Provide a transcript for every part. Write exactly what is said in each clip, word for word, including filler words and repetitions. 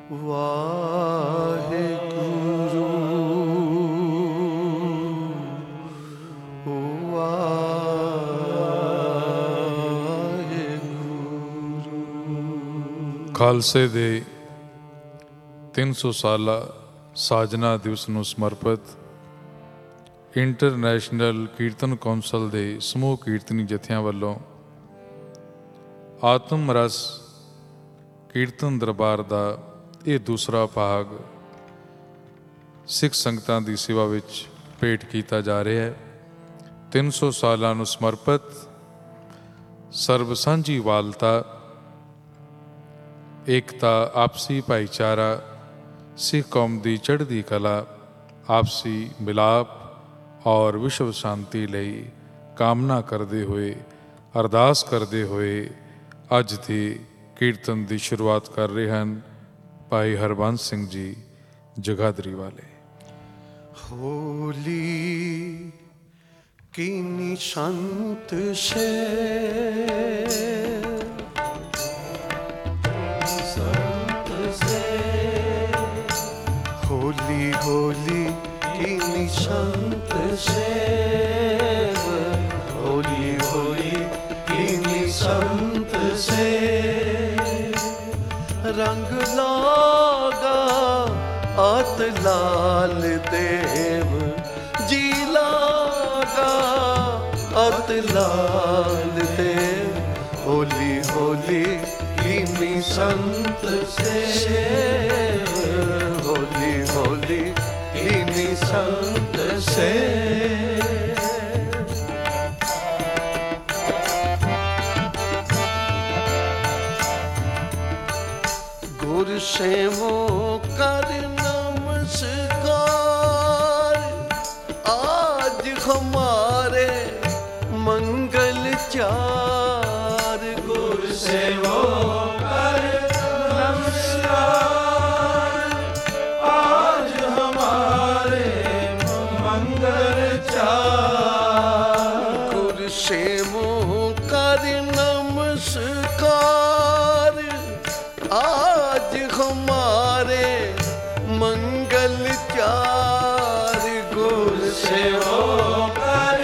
वाहेगुरु वाहेगुरु। खालसे दे तीन सौ साला साजना दिवस ਨੂੰ ਸਮਰਪਿਤ ਇੰਟਰਨੈਸ਼ਨਲ ਕੀਰਤਨ ਕੌਂਸਲ ਦੇ ਸਮੂਹ ਕੀਰਤਨੀ ਜਥਿਆਂ ਵੱਲੋਂ ਆਤਮ ਰਸ ਕੀਰਤਨ ਦਰਬਾਰ ਦਾ ਇਹ ਦੂਸਰਾ ਭਾਗ ਸਿੱਖ ਸੰਗਤਾਂ ਦੀ ਸੇਵਾ ਵਿੱਚ ਭੇਟ ਕੀਤਾ ਜਾ ਰਿਹਾ ਹੈ। ਤਿੰਨ ਸੌ ਸਾਲਾਂ ਨੂੰ ਸਮਰਪਿਤ ਸਰਬ ਸਾਂਝੀ ਵਾਲਤਾ, ਏਕਤਾ, ਆਪਸੀ ਭਾਈਚਾਰਾ, सिख कौम की चढ़ती कला, आपसी मिलाप और विश्व शांति लई कामना करते हुए अरदास करते हुए अज के कीर्तन की शुरुआत कर रहे हैं भाई हरबंस सिंह जी जगाधरी वाले। होली की निशांत से होली होली की निशांत सेव, होली होली की निशांत से रंग लागा आत लाल देव जी लागा आत लाल देव। होली होली की निशांत सेव, होली होली की संत से गुर से वो कर नमस्कार, आज हमारे मंगल चार। गुर से वो आज हमारे मंगल चार। गुर से होकर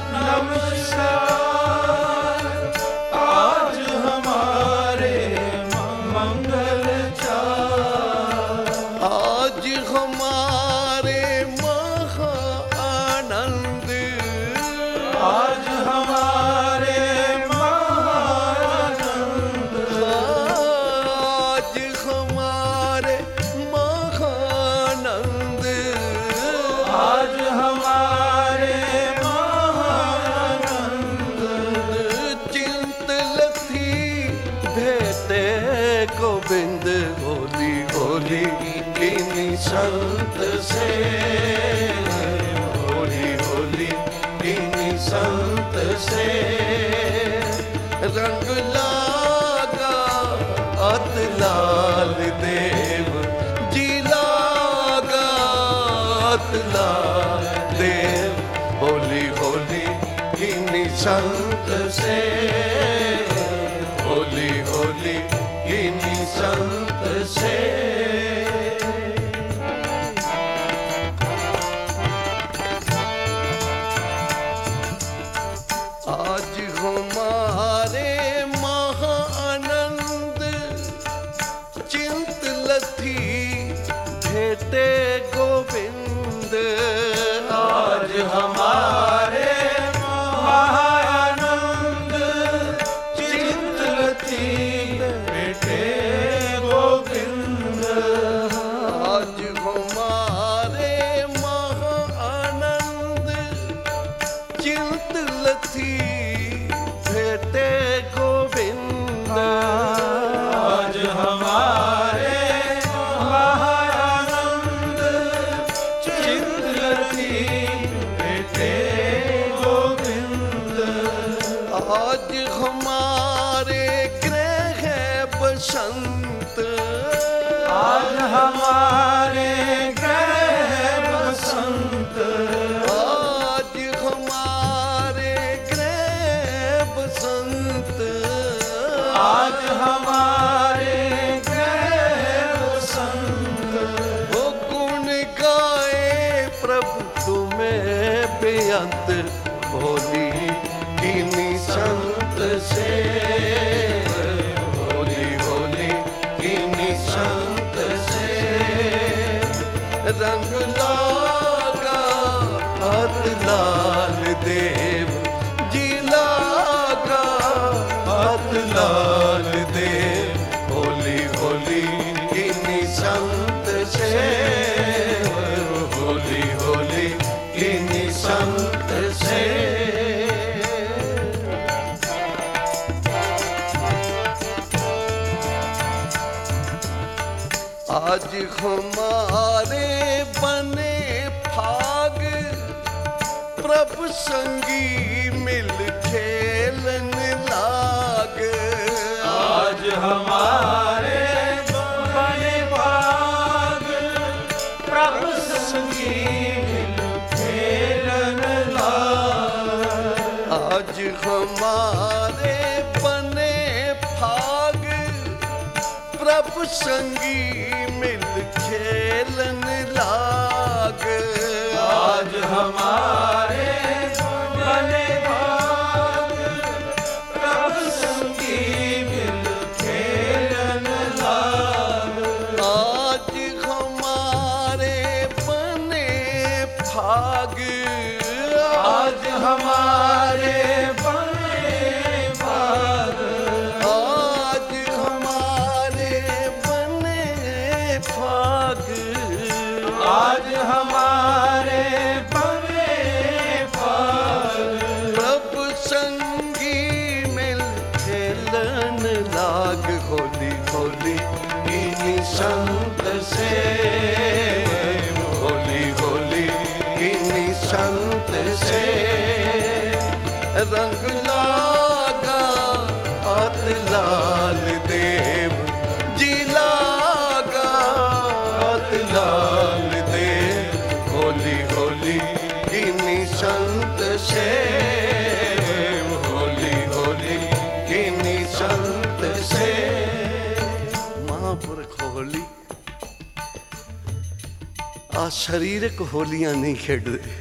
नमस्कार, आज हमारे मंगल चार। आज हमारे महा आनंद, आज हमारे गोविंद। होली होली की निशांत से, होली होली की निशांत से रंग लागा अत लाल देव जी लागा अत लाल देव। होली होली की निशांत से, होली होली की निशांत से आज हमारे महा आनंद चिंत लथी भेटे गोविंद। आज हमारे महाआनंद चिंत लथी भेटे गोविंद। आज हमारे महाआनंद चिंत लथी भेटे गोविंद। आज हमारे महाआनंद चिंत लथी भेटे गोविंद। आज हमारे ग्रह बसंत, आज हमारे ग्रह बसंत। आज हमारे ग्रह बसंत, आज हमारे ग्रह बसंत। लाल दे होली होली किन्नी संत सेव, होली होली किन्नी संत सेव। आज हमारे बने भाग प्रभु संगी मिल खेलन लाग। आज हमारे बने भाग प्रभु संगी मिल खेलन लाग। आज हमारे बने भाग प्रभु संगी मिल खेलन लाग। आज हमारे बने भाग प्रभु संगी मिल खेलन लाग। आज हमारे बने भाग, आज हमारे बने भाग, आज हमारे बने भाग, आज हमारे बने भाग। प्रभु संगी मिल खेलन लाग। होली होली इन्हीं संत से, होली होली इन्हीं संत से रंग लागा हाथ लाल देव जी लागा हाथ लाल देव। होली होली किन्नी संत से, होली होली किन्नी संत से। महापुरख होली आ शरीरक होलियां नहीं खेडदे,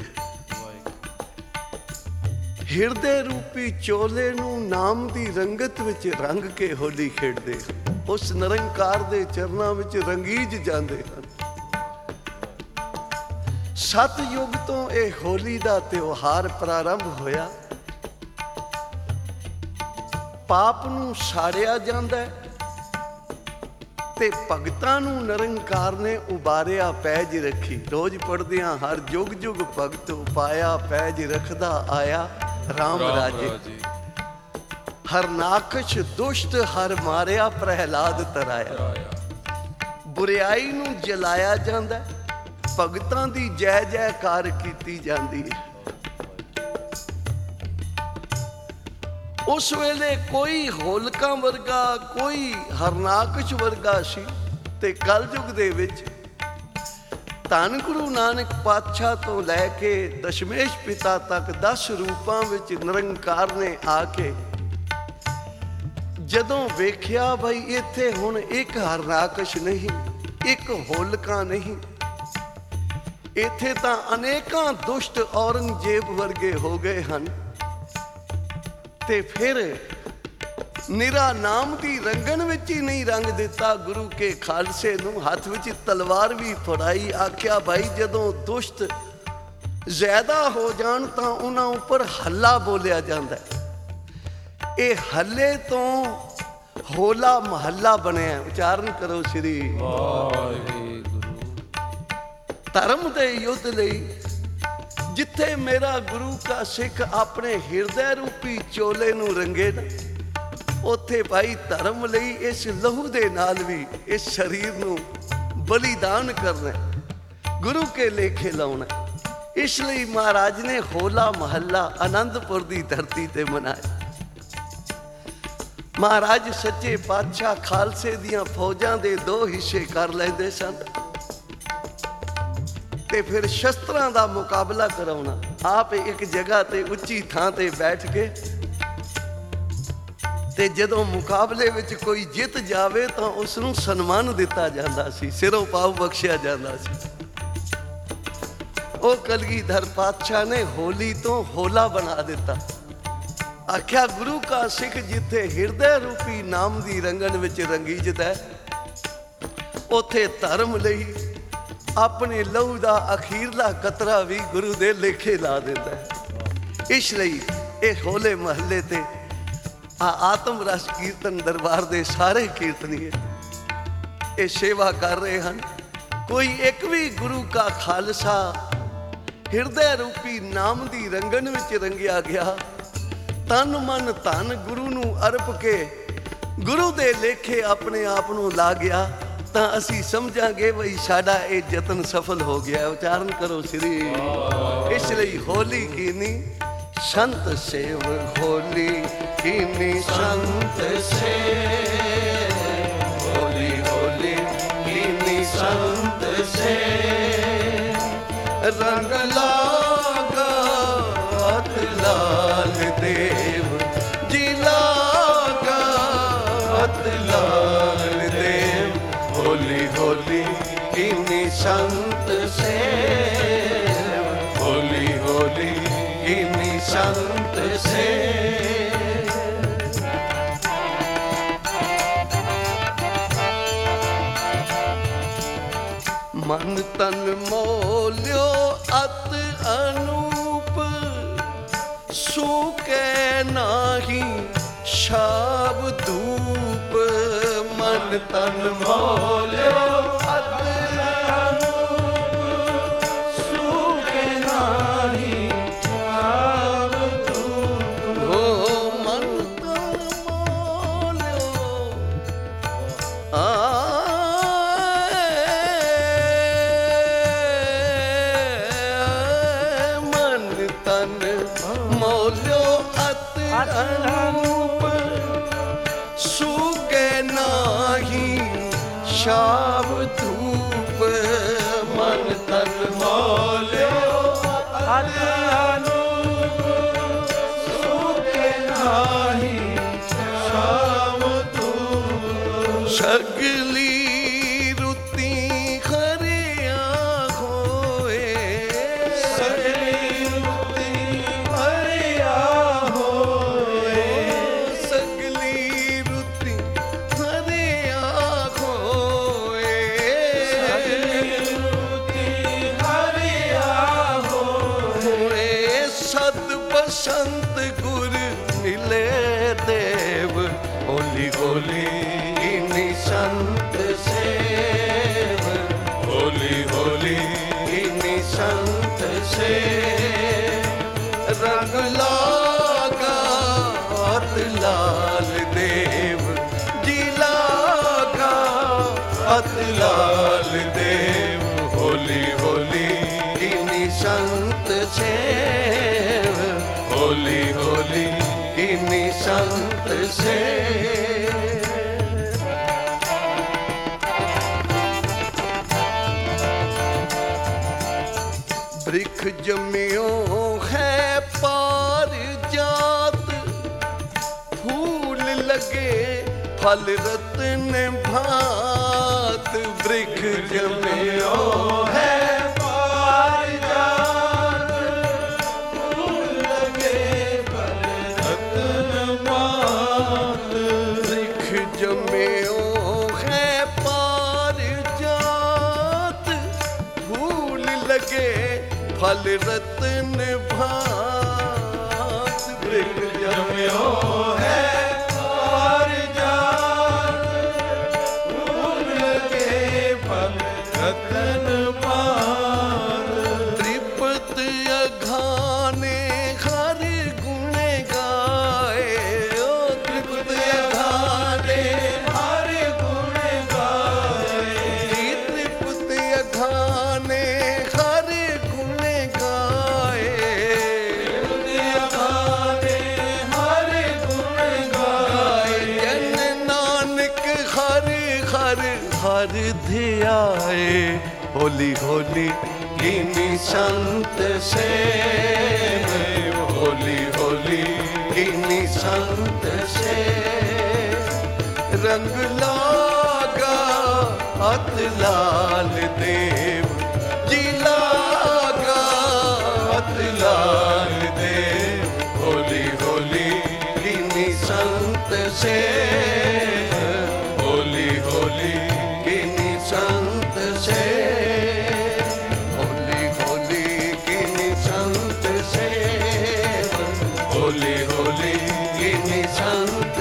ਹਿਰਦੇ ਰੂਪੀ ਚੋਲੇ ਨੂੰ ਨਾਮ ਦੀ ਰੰਗਤ ਵਿੱਚ ਰੰਗ ਕੇ ਹੋਲੀ ਖੇਡਦੇ, ਉਸ ਨਿਰੰਕਾਰ ਦੇ ਚਰਨਾਂ ਵਿੱਚ ਰੰਗੀਜ ਜਾਂਦੇ ਹਨ। ਸਤਯੁਗ ਤੋਂ ਇਹ ਹੋਲੀ ਦਾ ਤਿਉਹਾਰ ਪ੍ਰਾਰੰਭ ਹੋਇਆ। ਪਾਪ ਨੂੰ ਸਾੜਿਆ ਜਾਂਦਾ ਤੇ ਭਗਤਾਂ ਨੂੰ ਨਿਰੰਕਾਰ ਨੇ ਉਬਾਰਿਆ ਪੈਜ ਰੱਖੀ। ਰੋਜ਼ ਪੜ੍ਹਦੇ ਹਾਂ ਹਰ ਜੁਗ ਜੁਗ ਭਗਤ ਉਪਾਇਆ ਪੈਜ ਰੱਖਦਾ ਆਇਆ ਰਾਮ ਰਾਜੇ। ਹਰ ਨਾਕਸ਼ ਦੁਸ਼ਟ ਹਰ ਮਾਰਿਆ ਪ੍ਰਹਿਲਾਦ ਤਰਾਇਆ। ਬੁਰਿਆਈ ਨੂੰ ਜਲਾਇਆ ਜਾਂਦਾ, ਭਗਤਾਂ ਦੀ ਜੈ ਜੈਕਾਰ ਕੀਤੀ ਜਾਂਦੀ ਹੈ। ਉਸ ਵੇਲੇ ਕੋਈ ਹੋਲਕਾਂ ਵਰਗਾ, ਕੋਈ ਹਰਨਾਕਸ਼ ਵਰਗਾ ਸੀ। ਤੇ ਕਲਯੁਗ ਦੇ ਵਿੱਚ ਧੰਨ ਗੁਰੂ ਨਾਨਕ ਪਾਤਸ਼ਾਹ ਤੋਂ ਲੈ ਕੇ ਦਸ਼ਮੇਸ਼ ਪਿਤਾ ਤੱਕ ਦਸ ਰੂਪਾਂ ਵਿੱਚ ਨਿਰੰਕਾਰ ਨੇ ਆ ਕੇ ਜਦੋਂ ਵੇਖਿਆ ਬਈ ਇੱਥੇ ਹੁਣ ਇੱਕ ਹਰਨਾਕਸ਼ ਨਹੀਂ, ਇੱਕ ਹੋਲਕਾਂ ਨਹੀਂ, ਇੱਥੇ ਤਾਂ ਅਨੇਕਾਂ ਦੁਸ਼ਟ ਔਰੰਗਜ਼ੇਬ ਵਰਗੇ ਹੋ ਗਏ ਹਨ। ਤੇ ਫਿਰ ਨਿਰਾ ਨਾਮ ਦੀ ਰੰਗਣ ਵਿੱਚ ਹੀ ਨਹੀਂ ਰੰਗ ਦਿੱਤਾ ਗੁਰੂ ਕੇ ਖਾਲਸੇ ਨੂੰ, ਹੱਥ ਵਿੱਚ ਤਲਵਾਰ ਵੀ ਫੜਾਈ। ਆਖਿਆ ਭਾਈ ਜਦੋਂ ਦੁਸ਼ਟ ਜ਼ਿਆਦਾ ਹੋ ਜਾਣ ਤਾਂ ਉਹਨਾਂ ਉੱਪਰ ਹੱਲਾ ਬੋਲਿਆ ਜਾਂਦਾ। ਇਹ ਹੱਲੇ ਤੋਂ ਹੋਲਾ ਮਹੱਲਾ ਬਣਿਆ। ਉਚਾਰਨ ਕਰੋ ਸ੍ਰੀ ਵਾਹਿਗੁਰੂ। ਧਰਮ ਦੇ ਯੁੱਧ ਲਈ ਜਿੱਥੇ ਮੇਰਾ ਗੁਰੂ ਕਾ ਸਿੱਖ ਆਪਣੇ ਹਿਰਦੇ ਰੂਪੀ ਚੋਲੇ ਨੂੰ ਰੰਗੇ ਨਾ, ਉੱਥੇ ਭਾਈ ਧਰਮ ਲਈ ਇਸ ਲਹੂ ਦੇ ਨਾਲ ਵੀ ਇਸ ਸਰੀਰ ਨੂੰ ਬਲੀਦਾਨ ਕਰਨਾ, ਗੁਰੂ ਕੇ ਲੇਖੇ ਲਾਉਣਾ। ਇਸ ਲਈ ਮਹਾਰਾਜ ਨੇ ਹੋਲਾ ਮਹੱਲਾ ਆਨੰਦਪੁਰ ਦੀ ਧਰਤੀ ਤੇ ਮਨਾਇਆ। ਮਹਾਰਾਜ ਸੱਚੇ ਪਾਤਸ਼ਾਹ ਖਾਲਸੇ ਦੀਆਂ ਫੌਜਾਂ ਦੇ ਦੋ ਹਿੱਸੇ ਕਰ ਲੈਂਦੇ ਸਨ ਤੇ ਫਿਰ ਸ਼ਸਤਰਾਂ ਦਾ ਮੁਕਾਬਲਾ ਕਰਾਉਣਾ। ਆਪ ਇੱਕ ਜਗ੍ਹਾ ਤੇ ਉੱਚੀ ਥਾਂ ਤੇ ਬੈਠ ਕੇ ਤੇ ਜਦੋਂ ਮੁਕਾਬਲੇ ਵਿੱਚ ਕੋਈ ਜਿੱਤ ਜਾਵੇ ਤਾਂ ਉਸ ਨੂੰ ਸਨਮਾਨ ਦਿੱਤਾ ਜਾਂਦਾ ਸੀ, ਸਿਰੋਂ ਪਾਉ ਬਖਸ਼ਿਆ ਜਾਂਦਾ ਸੀ। ਉਹ ਕਲਗੀਧਰ ਪਾਤਸ਼ਾਹ ਨੇ ਹੋਲੀ ਤੋਂ ਹੋਲਾ ਬਣਾ ਦਿੱਤਾ। ਆਖਿਆ ਗੁਰੂ ਕਾ ਸਿੱਖ ਜਿੱਥੇ ਹਿਰਦੇ ਰੂਪੀ ਨਾਮ ਦੀ ਰੰਗਣ ਵਿੱਚ ਰੰਗੀਜਦਾ, ਉੱਥੇ ਧਰਮ ਲਈ ਆਪਣੇ ਲਹੂ ਦਾ ਅਖੀਰਲਾ ਕਤਰਾ ਵੀ ਗੁਰੂ ਦੇ ਲੇਖੇ ਲਾ ਦਿੰਦਾ। ਇਸ ਲਈ ਇਹ ਹੋਲੇ ਮਹੱਲੇ ਤੇ ਆ ਆਤਮ ਰਸ ਕੀਰਤਨ ਦਰਬਾਰ ਦੇ ਸਾਰੇ ਕੀਰਤਨੀਏ ਇਹ ਸੇਵਾ ਕਰ ਰਹੇ ਹਨ। ਕੋਈ ਇੱਕ ਵੀ ਗੁਰੂ ਕਾ ਖਾਲਸਾ ਹਿਰਦੇ ਰੂਪੀ ਨਾਮ ਦੀ ਰੰਗਨ ਵਿੱਚ ਰੰਗਿਆ ਗਿਆ, ਤਨ ਮਨ ਧਨ ਗੁਰੂ ਨੂੰ ਅਰਪ ਕੇ ਗੁਰੂ ਦੇ ਲੇਖੇ ਆਪਣੇ ਆਪ ਨੂੰ ਲਾ ਗਿਆ, ਤਾਂ ਅਸੀਂ ਸਮਝਾਂਗੇ ਬਈ ਸਾਡਾ ਇਹ ਯਤਨ ਸਫਲ ਹੋ ਗਿਆ। ਉਚਾਰਨ ਕਰੋ ਸ੍ਰੀ। ਇਸ ਲਈ ਹੋਲੀ ਕੀਨੀ ਸੰਤ ਸੇਵ, ਹੋਲੀ ਕੀਨੀ ਸੰਤ ਸੇਵ, ਹੋਲੀ ਹੋਲੀ ਕੀਨੀ ਸੰਤ ਸੇਵ, ਰੰਗ ਲਾਗਾ ਹੱਥ ਲਾਲ ਦੇਵ ਜੀ, ਲਾਗਾ ਹੱਥ ਲਾਲ ਦੇਵ, ਹੋਲੀ ਹੋਲੀ ਕੀਨੀ ਸੰਤ ਸੇਵ, ਹੋਲੀ ਹੋਲੀ ਕੀਨੀ ਸੰਤ ਸੇਵ। ਮਨ ਤਨ ਮੋਲਿਓ ਅਤ ਅਨੂਪ, ਸੂਕੇ ਨਾਹੀ ਸ਼ਾਬ ਧੂਪ, ਮਨ ਤਨ ਮੋਲਿਓ ਅਤ ਅਨੂਪ, ਸੂਕੇ ਨਾਹੀ ਸ਼ਾਬ ਧੂਪ, ਹੋ ਮਨ ਤਨ ਮੋਲਿਓ ਆ ਅਨੂਪ, ਸੂਗੇ ਨਾਹੀ ਸ਼ਾਬ ਧੂਪ, ਮਨ ਤਨ ਮੋਲਿਓ ਅਤ ਅਨੂਪ, ਸੂਗੇ ਨਾਹੀ ਸ਼ਾਬ ਧੂਪ, ਸਗਲੀ ਰੁੱਤੀ ਖਰਿਆ ਹੋਏ, ਸਗਲੀ ਰੁੱਤੀ ਖਰਿਆ ਸੰਤ ਗੁਰ ਮਿਲੇ ਦੇਵ, ਹੋਲੀ ਹੋਲੀ ਕੀਨੀ ਸੰਤ ਸੇਵ, ਹੋਲੀ ਹੋਲੀ ਕੀਨੀ ਸੰਤ ਸੇਵ, ਰੰਗ ਲਾਗਾ ਹੱਥ ਲਾਲ ਦੇਵ ਜੀ, ਲਾਗਾ ਹੱਥ ਲਾਲ ਦੇਵ, ਹੋਲੀ ਹੋਲੀ ਕੀਨੀ ਸੰਤ ਸੇਵ, ਹੋਲੀ ਹੋਲੀ ਕੀਨੀ ਸੰਤ ਸੇਵ। ਬ੍ਰਿਖ ਜੰਮਿਓ ਹੈ ਪਾਰ ਜਾਤ, ਫੂਲ ਲਗੇ ਫਲ ਰਤਨ ਭਾਤ, ਬ੍ਰਿਖ ਜੰਮਿਓ ਹੈ ਪਾਰ ਜਾਤ, ਫੂਲ ਲਗੇ ਫਲ ਰਤਨ ਭਾਤ, ਬ੍ਰਿਖ ਜੰਮਿਓ ਹੈ ਪਾਰ ਜਾਤ, ਫੂਲ ਲਗੇ ਫਲ ਰਤਨ ਭਾਤ, ਬ੍ਰਿਖ ਜੰਮਿਓ ਹੈ ਪਾਰ ਜਾਤ, ਫੂਲ ਲਗੇ ਫਲ ਰਤਨ ਭਾਤ, ਤ੍ਰਿਪਤ ਅਘਾਨੇ ਹਰ ਗੁਣ ਗਾਏ, ਓ ਤ੍ਰਿਪਤ ਅਘਾਨੇ ਹਰ ਗੁਣ ਗਾਏ, ਤ੍ਰਿਪਤ ਅਘਾਨੇ ਹਰ ਗੁਣ ਗਾਏ, ਤ੍ਰਿਪਤ ਅਘਾਨੇ ਹਰ ਗੁਣ ਗਾਏ, ਜਨ ਨਾਨਕ ਹਰ ਹਰ ਹਰ ਧਿਆਏ, ਹੋਲੀ ਹੋਲੀ ਕੀਨੀ ਸੰਤ ਸੇਵ, ਹੋਲੀ ਹੋਲੀ ਕੀਨੀ ਸੰਤ ਸੇਵ, ਰੰਗ ਲਾਗਾ ਹੱਥ ਲਾਲ ਦੇਵ ਜੀ, ਲਾਗਾ ਹੱਥ ਲਾਲ ਦੇਵ, ਹੋਲੀ ਹੋਲੀ ਕੀਨੀ ਸੰਤ ਸੇਵ, ਹੋਲੀ ਹੋਲੀ ਕੀਨੀ ਸੰਤ ਸੇਵ, ਹੋਲੀ ਹੋਲੀ ਕੀਨੀ ਸੰਤ ਸੇਵ, ਹੋਲੀ ਹੋਲੀ ਕੀਨੀ ਸੰਤ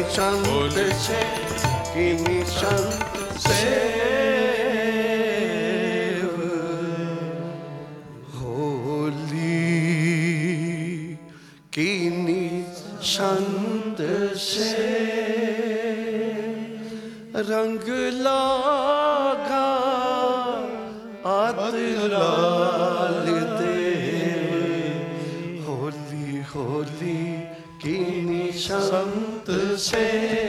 संत से किन्हीं संत सेव होली किन्हीं संत से रंग लागा आत लाल दे होली होली किन्हीं संत से